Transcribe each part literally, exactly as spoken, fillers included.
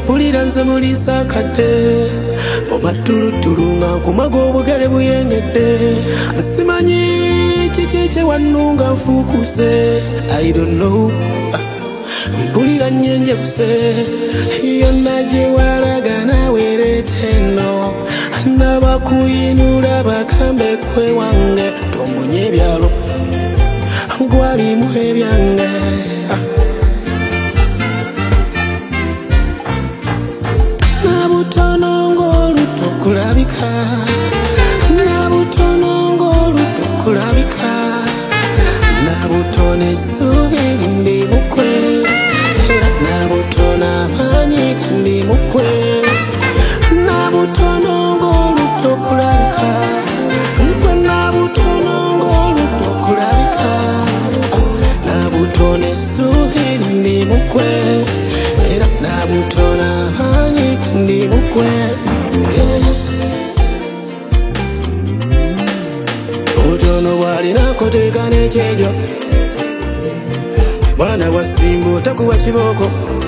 mpulira nze mulisa kadde omatulutulu nga nkumaga obugere buyengedde nsimanyi kiki kye wannunga nfuukuse I don't know mpulira nnyenjebuse yonna gye walaga nawe leeta eno nabakuyinula bakambe kwe wange tombunye ebyalo gwalimu ebyange nabutono ng'oludde okulabika nabutono ng'oludde okulabika nabutono essuubi ndi mukwe era nabutono amaanyi ndi mukwe nabutono ng'oludde okulabika nkwe nabutono ng'oludde okulabika nabutono essuubi ndi mukwe era nabutono amaanyi ndi mukwe obutono bwalinako teeka n'ekyejo mwana wa simba otakuwa kibooko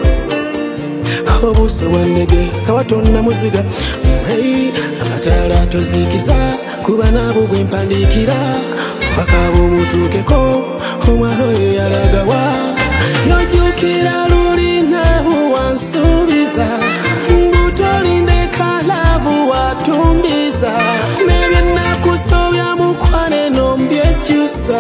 obuso bwa ndege kawatonna muziga amataala tozikiza kuba naabo gwe mpandiikira bakaba omutuukeko omwana oyo yalagawa yojjukira luli naabo wansuubiza ngutolindeka laavu watumbiza nebyenakusobya mukwane nombyejjusa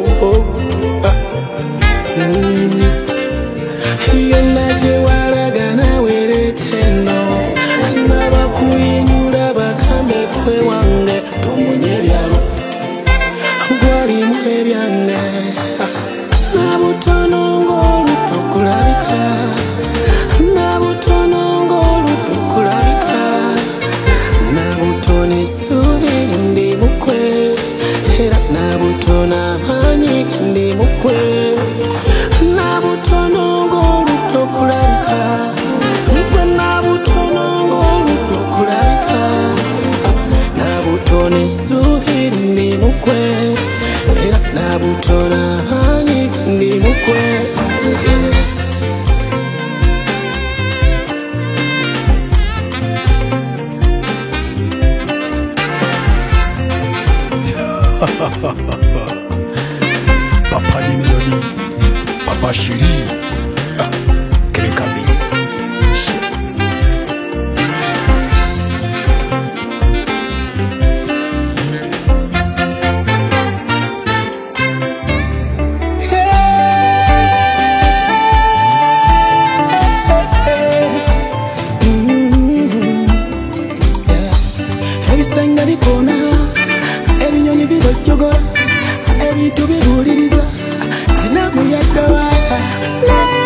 yonna gye walaga nawe leeta eno nabakuyinula bakambe kwe wange tombunye ebyalo gwalimu ebyange nabutono ng'oludde okulabika nabutono ng'oludde okulabika nabutono essuubi ndi mukwe era nabutono amaanyi ndi mukwe nabutono ng'oludde okulabika nkwe nabutono ng'oludde okulabika nabutono essuubi ndi mukwe era nabutono amaanyi ndi mukwe Papa di Melody, Papa Chéri, ah, Kemeka Beats. Ebisenga bikona, ebinyonyi bibojjogora, ebintu bibuuliriza tinamuyadde waaka